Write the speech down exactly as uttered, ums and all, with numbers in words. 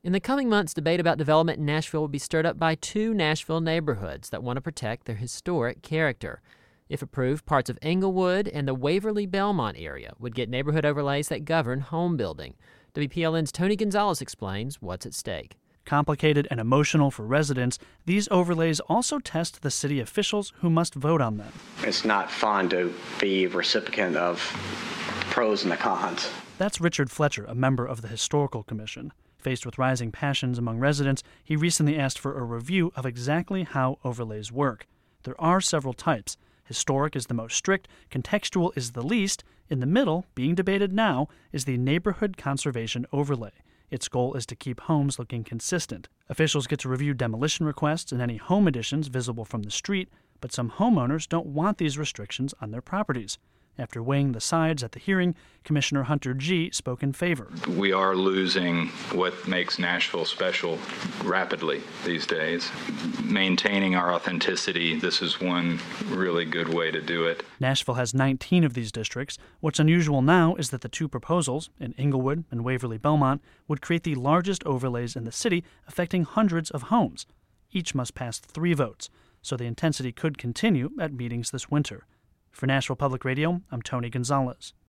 In the coming months, debate about development in Nashville will be stirred up by two Nashville neighborhoods that want to protect their historic character. If approved, parts of Englewood and the Waverly-Belmont area would get neighborhood overlays that govern home building. W P L N's Tony Gonzalez explains what's at stake. Complicated and emotional for residents, these overlays also test the city officials who must vote on them. It's not fun to be a recipient of the pros and the cons. That's Richard Fletcher, a member of the Historical Commission. Faced with rising passions among residents, he recently asked for a review of exactly how overlays work. There are several types. Historic is the most strict, contextual is the least. In the middle, being debated now, is the Neighborhood Conservation Overlay. Its goal is to keep homes looking consistent. Officials get to review demolition requests and any home additions visible from the street, but some homeowners don't want these restrictions on their properties. After weighing the sides at the hearing, Commissioner Hunter Gee spoke in favor. We are losing what makes Nashville special rapidly these days. Maintaining our authenticity, this is one really good way to do it. Nashville has nineteen of these districts. What's unusual now is that the two proposals, in Englewood and Waverly-Belmont, would create the largest overlays in the city, affecting hundreds of homes. Each must pass three votes, so the intensity could continue at meetings this winter. For Nashville Public Radio, I'm Tony Gonzalez.